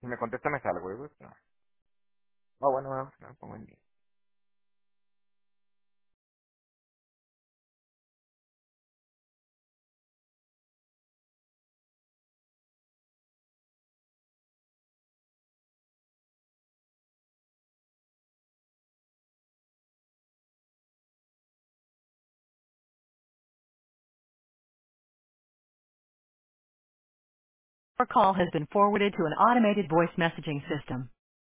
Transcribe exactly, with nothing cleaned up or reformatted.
Si me contesta me salgo, ¿eh? No. Ah, bueno, no, no, pongo en mí. Your call has been forwarded to an automated voice messaging system.